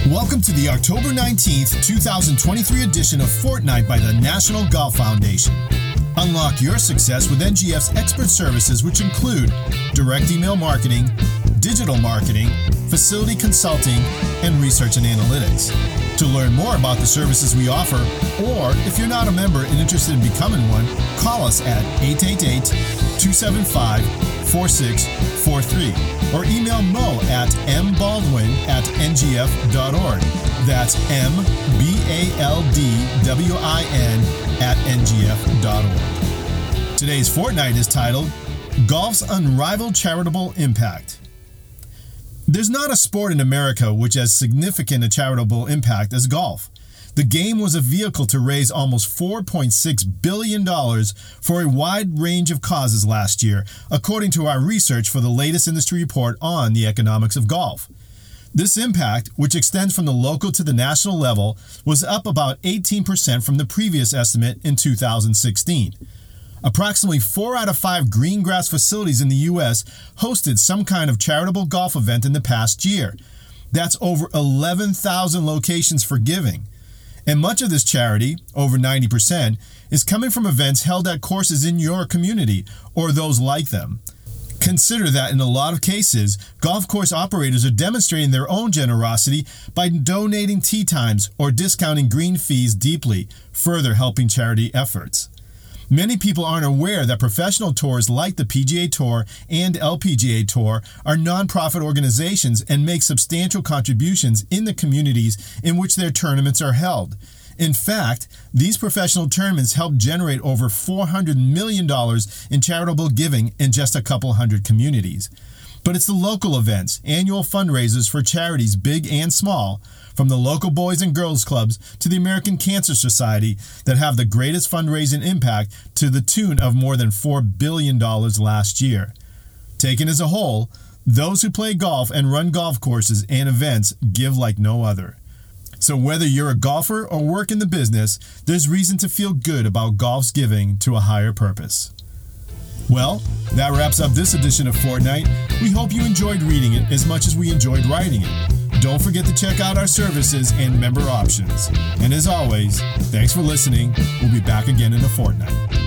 Welcome to the October 19th, 2023 edition of Fortnite by the National Golf Foundation. Unlock your success with NGF's expert services, which include direct email marketing, digital marketing, facility consulting, and research and analytics. To learn more about the services we offer, or if you're not a member and interested in becoming one, call us at 888-275-4643 or email Mo at mbaldwin@ngf.org. That's mbaldwin@ngf.org. Today's Fortnite is titled, Golf's Unrivaled Charitable Impact. There's not a sport in America which has significant a charitable impact as golf. The game was a vehicle to raise almost $4.6 billion for a wide range of causes last year, according to our research for the latest industry report on the economics of golf. This impact, which extends from the local to the national level, was up about 18% from the previous estimate in 2016. Approximately 4 out of 5 green grass facilities in the U.S. hosted some kind of charitable golf event in the past year. That's over 11,000 locations for giving. And much of this charity, over 90%, is coming from events held at courses in your community or those like them. Consider that in a lot of cases, golf course operators are demonstrating their own generosity by donating tee times or discounting green fees deeply, further helping charity efforts. Many people aren't aware that professional tours like the PGA Tour and LPGA Tour are nonprofit organizations and make substantial contributions in the communities in which their tournaments are held. In fact, these professional tournaments help generate over $400 million in charitable giving in just a couple hundred communities. But it's the local events, annual fundraisers for charities big and small, from the local Boys and Girls Clubs to the American Cancer Society, that have the greatest fundraising impact to the tune of more than $4 billion last year. Taken as a whole, those who play golf and run golf courses and events give like no other. So whether you're a golfer or work in the business, there's reason to feel good about golf's giving to a higher purpose. Well, that wraps up this edition of Fortnite. We hope you enjoyed reading it as much as we enjoyed writing it. Don't forget to check out our services and member options. And as always, thanks for listening. We'll be back again in a fortnight.